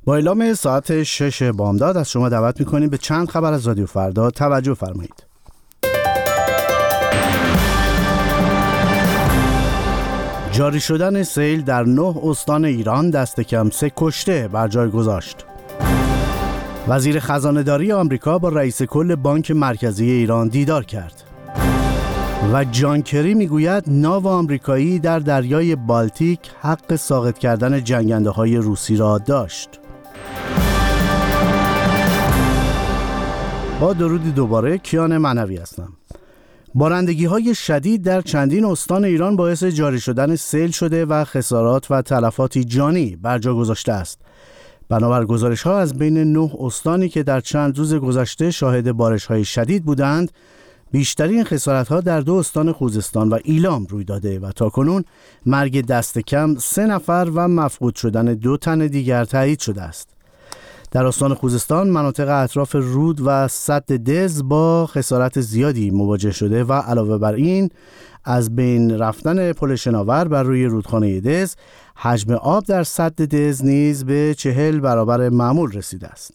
با اعلام ساعت 6 بامداد از شما دعوت می‌کنیم به چند خبر از رادیو فردا توجه فرمایید. جاری شدن سیل در 9 استان ایران دست کم 3 کشته بر جای گذاشت. وزیر خزانه‌داری آمریکا با رئیس کل بانک مرکزی ایران دیدار کرد. و جان کری میگوید ناو آمریکایی در دریای بالتیک حق ساقط کردن جنگنده‌های روسی را داشت. با درودی دوباره، کیان معنوی هستم. بارندگی‌های شدید در چندین استان ایران باعث جاری شدن سیل شده و خسارات و تلفاتی جانی بر جا گذاشته است. بنابر گزارش‌ها از بین 9 استانی که در چند روز گذشته شاهد بارش‌های شدید بودند، بیشترین خسارت‌ها در 2 استان خوزستان و ایلام روی داده و تاکنون مرگ دست کم 3 نفر و مفقود شدن 2 تن دیگر تایید شده است. در استان خوزستان مناطق اطراف رود و سد دز با خسارت زیادی مواجه شده و علاوه بر این از بین رفتن پل شناور بر روی رودخانه دز، حجم آب در سد دز نیز به 40 برابر معمول رسیده است.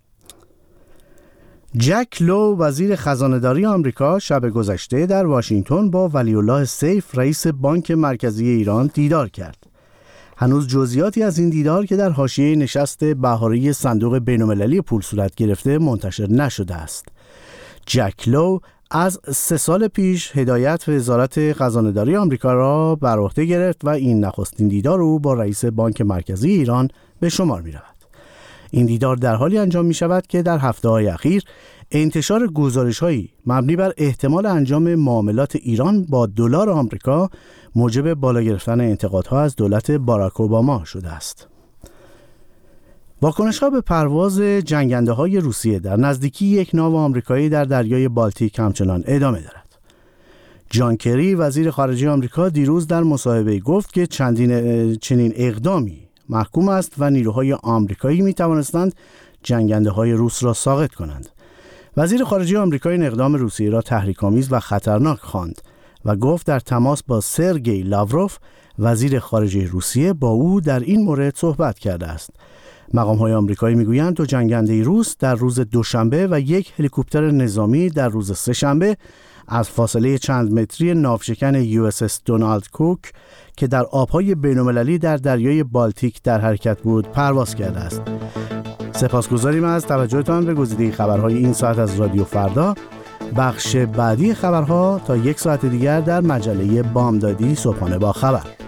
جک لو وزیر خزانه‌داری آمریکا شب گذشته در واشنگتن با ولی الله سیف رئیس بانک مرکزی ایران دیدار کرد. هنوز جزئیاتی از این دیدار که در حاشیه نشست بهاری صندوق بین‌المللی پول صورت گرفته منتشر نشده است. جک لو از 3 سال پیش هدایت وزارت خزانه‌داری آمریکا را بر عهده گرفت و این نخستین دیدار او با رئیس بانک مرکزی ایران به شمار می‌رود. این دیدار در حالی انجام می شود که در هفته‌های اخیر انتشار گزارش‌هایی مبنی بر احتمال انجام معاملات ایران با دلار آمریکا موجب بالا گرفتن انتقادها از دولت باراک اوباما شده است. واکنش‌ها به پرواز جنگنده‌های روسیه در نزدیکی یک ناو آمریکایی در دریای بالتیک همچنان ادامه دارد. جان کری وزیر خارجه آمریکا دیروز در مصاحبه‌ای گفت که چنین اقدامی محکوم است و نیروهای آمریکایی می توانستند جنگنده‌های روس را ساقط کنند. وزیر خارجه آمریکا این اقدام روسیه را تحریک‌آمیز و خطرناک خواند و گفت در تماس با سرگئی لاوروف وزیر خارجه روسیه با او در این مورد صحبت کرده است. مقام‌های آمریکایی می‌گویند 2 جنگنده روس در روز دوشنبه و 1 هلیکوپتر نظامی در روز سه‌شنبه از فاصله چند متری ناوشکن USS دونالد کوک که در آبهای بین‌المللی در دریای بالتیک در حرکت بود پرواز کرده است. سپاسگزاریم از توجهتان به گزیده خبرهای این ساعت از رادیو فردا. بخش بعدی خبرها تا 1 ساعت دیگر در مجله بامدادی صبحانه با خبر.